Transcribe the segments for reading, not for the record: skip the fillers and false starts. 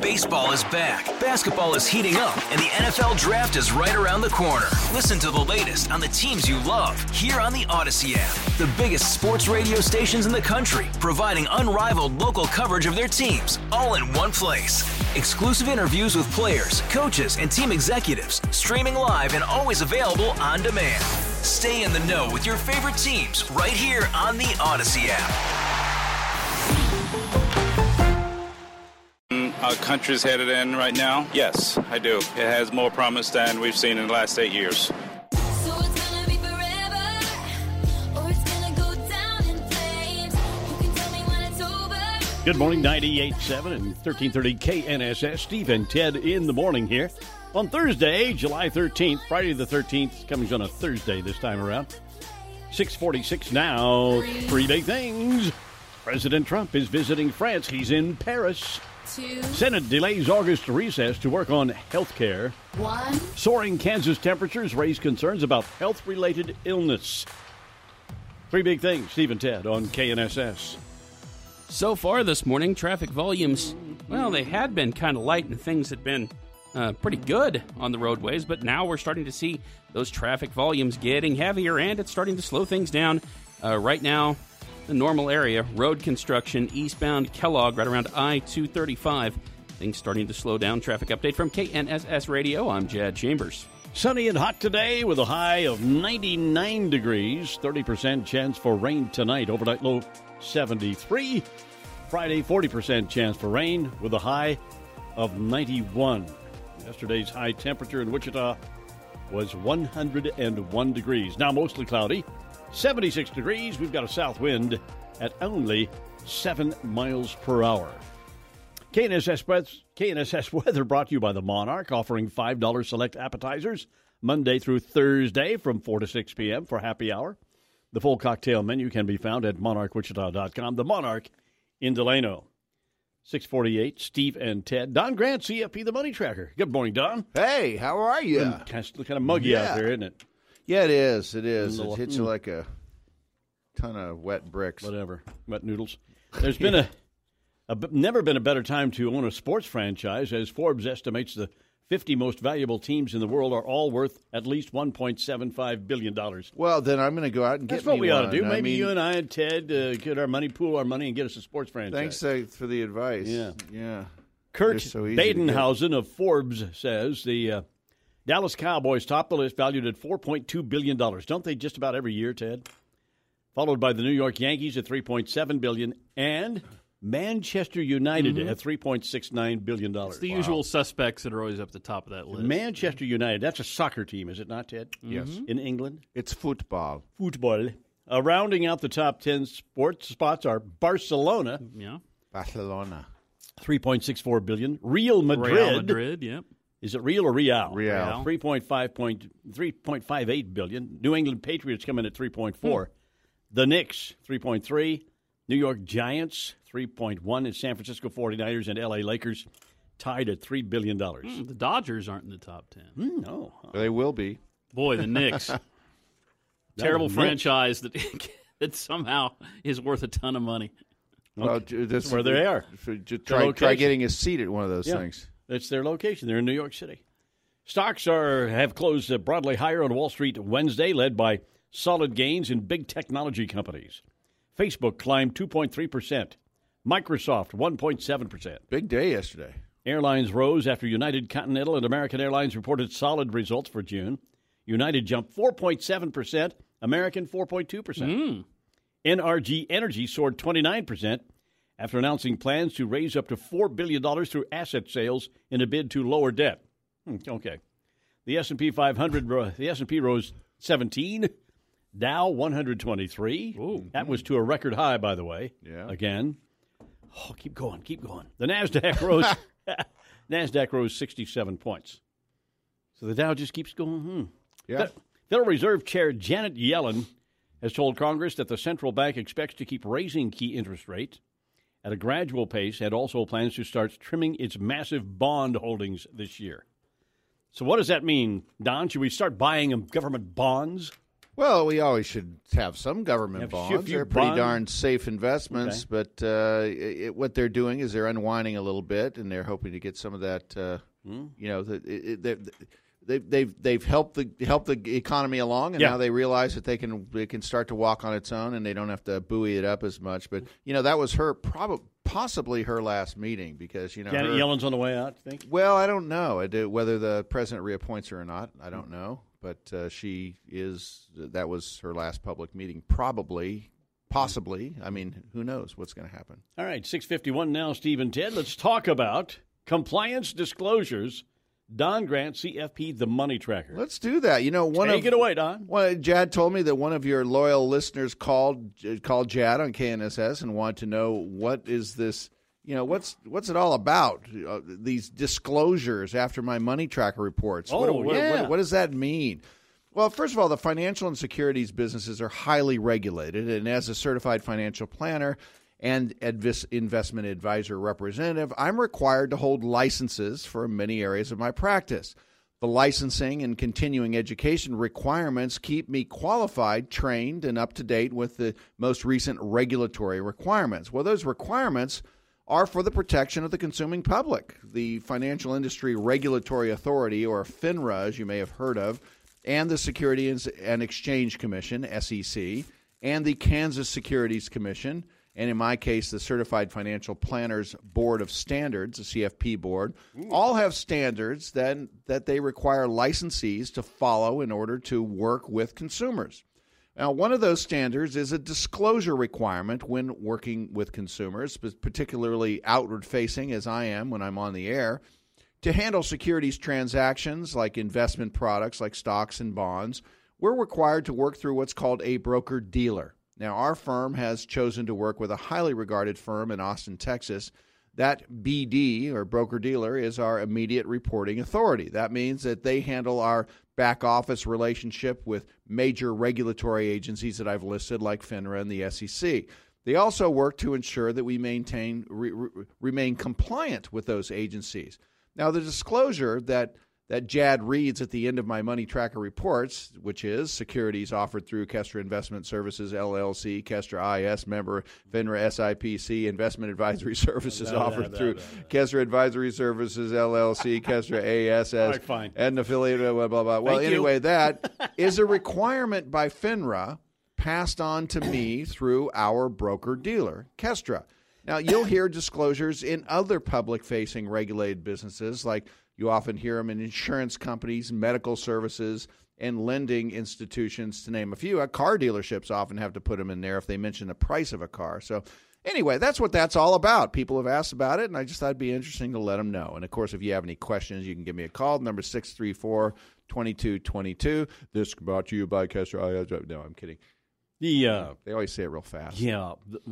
Baseball is back, basketball is heating up, and the NFL Draft is right around the corner. Listen to the latest on the teams you love here on the Odyssey app. The biggest sports radio stations in the country, providing unrivaled local coverage of their teams, all in one place. Exclusive interviews with players, coaches, and team executives, streaming live and always available on demand. Stay in the know with your favorite teams right here on the Odyssey app. Our country's headed in right now? Yes, I do. It has more promise than we've seen in the last 8 years. Good morning, 98.7 and 1330 KNSS. Steve and Ted in the morning here on Thursday, July 13th. Friday the 13th coming on a Thursday this time around. 6:46 now. Three big things. President Trump is visiting France. He's in Paris. Senate delays August recess to work on health care. Soaring Kansas temperatures raise concerns about health-related illness. Three big things. Steve and Ted on KNSS. So far this morning, traffic volumes, well, they had been kind of light and things had been pretty good on the roadways, but now we're starting to see those traffic volumes getting heavier and it's starting to slow things down. Right now, the normal area, road construction, eastbound Kellogg, right around I-235. Things starting to slow down. Traffic update from KNSS Radio. I'm Jad Chambers. Sunny and hot today with a high of 99 degrees. 30% chance for rain tonight. Overnight low 73. Friday, 40% chance for rain with a high of 91. Yesterday's high temperature in Wichita was 101 degrees. Now mostly cloudy. 76 degrees. We've got a south wind at only 7 miles per hour. KNSS weather brought to you by the Monarch, offering $5 select appetizers Monday through Thursday from 4 to 6 p.m. for happy hour. The full cocktail menu can be found at monarchwichita.com. The Monarch in Delano. 6:48, Steve and Ted. Don Grant, CFP, the Money Tracker. Good morning, Don. Hey, how are you? Kind of muggy out there, isn't it? Yeah, it is. It is. It hits you like a ton of wet bricks. Whatever. Wet noodles. There's been never been a better time to own a sports franchise, as Forbes estimates the 50 most valuable teams in the world are all worth at least $1.75 billion. Well, then I'm going to go out and get That's what we ought to do. I Maybe mean, you and I and Ted get our money, pool our money, and get us a sports franchise. Thanks for the advice. Yeah. Kurt so Badenhausen of Forbes says the Dallas Cowboys top the list, valued at $4.2 billion. Don't they just about every year, Ted? Followed by the New York Yankees at $3.7 billion and Manchester United at $3.69 billion. It's the usual suspects that are always up the top of that list. Manchester United, that's a soccer team, is it not, Ted? Yes. In England? It's football. Rounding out the top 10 sports spots are Barcelona. Yeah. Barcelona. $3.64 billion. Real Madrid. Yep. Is it Real or Real? Real. 3.58 billion. New England Patriots come in at 3.4. The Knicks, 3.3. New York Giants, 3.1. And San Francisco 49ers and L.A. Lakers tied at $3 billion. The Dodgers aren't in the top 10. No. They will be. Boy, the Knicks. Terrible franchise that somehow is worth a ton of money. Well, that's where they are. Try getting a seat at one of those things. That's their location. They're in New York City. Stocks have closed broadly higher on Wall Street Wednesday, led by solid gains in big technology companies. Facebook climbed 2.3%. Microsoft, 1.7%. Big day yesterday. Airlines rose after United, Continental, and American Airlines reported solid results for June. United jumped 4.7%, American 4.2%. NRG Energy soared 29% after announcing plans to raise up to $4 billion through asset sales in a bid to lower debt. Okay. The S&P 500, the S&P rose 17, Dow 123. Ooh. That was to a record high, by the way. Yeah. Again. Oh, keep going. The NASDAQ rose. NASDAQ rose 67 points. So the Dow just keeps going. Yeah. Federal Reserve Chair Janet Yellen has told Congress that the central bank expects to keep raising key interest rates at a gradual pace and also plans to start trimming its massive bond holdings this year. So what does that mean, Don? Should we start buying government bonds? Well, we always should have some government bonds. They're pretty darn safe investments, but what they're doing is they're unwinding a little bit, and they're hoping to get some of that. They've helped the economy along, and now they realize that they can start to walk on its own, and they don't have to buoy it up as much. But that was possibly her last meeting because Janet Yellen's on the way out. You think? Well, I don't know whether the president reappoints her or not. I don't know. But that was her last public meeting, possibly. I mean, who knows what's going to happen. All right, 6:51 now, Steve and Ted. Let's talk about compliance disclosures. Don Grant, CFP, the Money Tracker. Let's do that. Take it away, Don. Jad told me that one of your loyal listeners called Jad on KNSS and wanted to know what is this. What's it all about? These disclosures after my Money Tracker reports. What does that mean? Well, first of all, the financial and securities businesses are highly regulated, and as a certified financial planner and investment advisor representative, I'm required to hold licenses for many areas of my practice. The licensing and continuing education requirements keep me qualified, trained, and up to date with the most recent regulatory requirements. Well, those requirements are for the protection of the consuming public. The Financial Industry Regulatory Authority, or FINRA, as you may have heard of, and the Securities and Exchange Commission, SEC, and the Kansas Securities Commission, and in my case, the Certified Financial Planners Board of Standards, the CFP board, all have standards that they require licensees to follow in order to work with consumers. Now, one of those standards is a disclosure requirement when working with consumers, particularly outward-facing, as I am when I'm on the air. To handle securities transactions like investment products like stocks and bonds, we're required to work through what's called a broker-dealer. Now, our firm has chosen to work with a highly regarded firm in Austin, Texas. That BD, or broker-dealer, is our immediate reporting authority. That means that they handle our back-office relationship with major regulatory agencies that I've listed, like FINRA and the SEC. They also work to ensure that we remain compliant with those agencies. Now, the disclosure that Jad reads at the end of my Money Tracker reports, which is securities offered through Kestra Investment Services, LLC, Kestra IS, member FINRA SIPC, investment advisory services offered through Kestra Advisory Services, LLC, Kestra ASS, and affiliate, blah, blah, blah. Well, anyway, that is a requirement by FINRA passed on to me through our broker-dealer, Kestra. Now, you'll hear disclosures in other public-facing regulated businesses, like you often hear them in insurance companies, medical services, and lending institutions, to name a few. Car dealerships often have to put them in there if they mention the price of a car. So anyway, that's what that's all about. People have asked about it, and I just thought it'd be interesting to let them know. And, of course, if you have any questions, you can give me a call. Number 634-2222. This is brought to you by Kestra. No, I'm kidding. They always say it real fast. Yeah.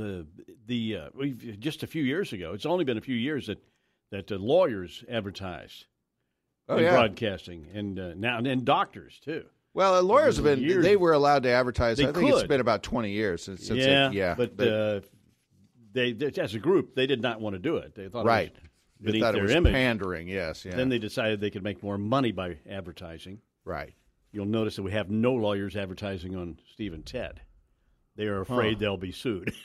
Just a few years ago, it's only been a few years that lawyers advertised. Broadcasting, and now and doctors too. Well, lawyers have been. They were allowed to advertise. I think it's been about 20 years since. But they, as a group, they did not want to do it. They thought it was beneath their image. Pandering. Yes. Yeah. Then they decided they could make more money by advertising. Right. You'll notice that we have no lawyers advertising on Steve and Ted. They are afraid they'll be sued.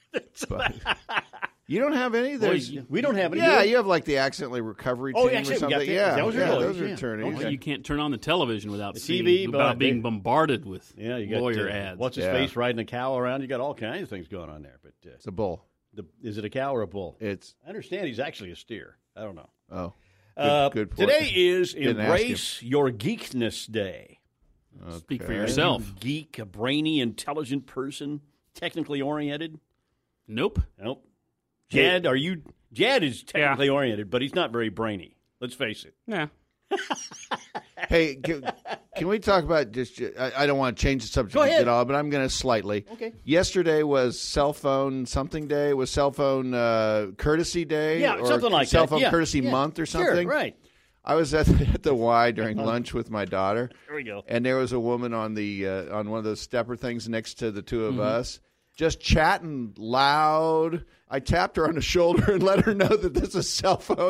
You don't have any? We don't have any. Yeah, you have like the accidentally recovery team or something. Those are attorneys. You can't turn on the television without being bombarded with lawyer ads. What's his face riding a cow around? You got all kinds of things going on there. But it's a bull. Is it a cow or a bull? I understand he's actually a steer. I don't know. Oh, good point. Today is Embrace Your Geekness Day. Okay. Speak for yourself. Geek, a brainy, intelligent person, technically oriented. Nope. Jad is technically oriented, but he's not very brainy. Let's face it. Yeah. Hey, can we talk about just? I don't want to change the subject at all, but I'm going to slightly. Okay. Yesterday was cell phone something day. It was cell phone courtesy day. Yeah, or something like cell that. Phone courtesy month or something. Sure, right. I was at the Y during lunch with my daughter. There we go. And there was a woman on the on one of those stepper things next to the two of us, just chatting loud. I tapped her on the shoulder and let her know that this is cell phone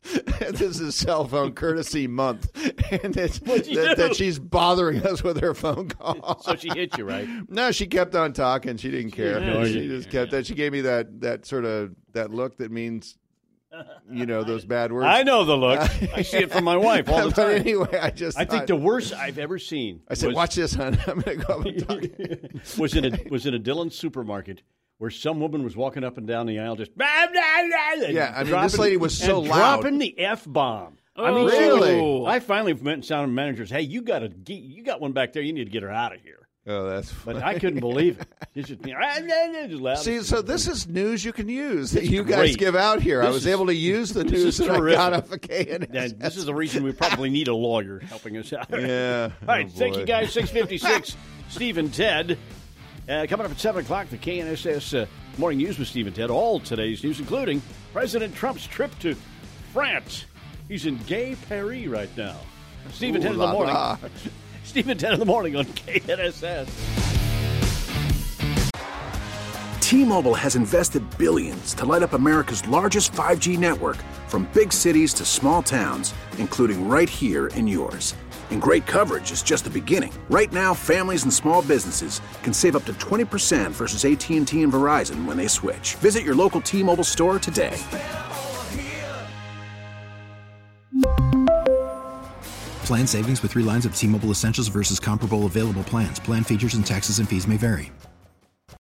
This is cell phone courtesy month, and that she's bothering us with her phone call. So she hit you, right? No, she kept on talking. She didn't care. She just kept that. She gave me that sort of that look that means, those bad words. I know the look. I see it from my wife all the time. But anyway, I think the worst I've ever seen. I said, "Watch this, hon. I'm going to go up and talk." was in a Dillon's supermarket where some woman was walking up and down the aisle just this lady was so loud, dropping the F-bomb. Oh, really? I finally went and sounded managers. Hey, you got one back there. You need to get her out of here. Oh, that's funny. But I couldn't believe it. It's just loud. See, so this is news you can use that you guys give out here. I was able to use the news that I got off of KNSS. This is the reason we probably need a lawyer helping us out. Yeah. All right, thank you guys. 6:56, Steve and Ted. Coming up at 7 o'clock, the KNSS Morning News with Steve and Ted. All today's news, including President Trump's trip to France. He's in Gay Paris right now. Steve and Ted in the morning. Steve and Ted in the morning on KNSS. T-Mobile has invested billions to light up America's largest 5G network, from big cities to small towns, including right here in yours. And great coverage is just the beginning. Right now, families and small businesses can save up to 20% versus AT&T and Verizon when they switch. Visit your local T-Mobile store today. Plan savings with 3 lines of T-Mobile Essentials versus comparable available plans. Plan features and taxes and fees may vary.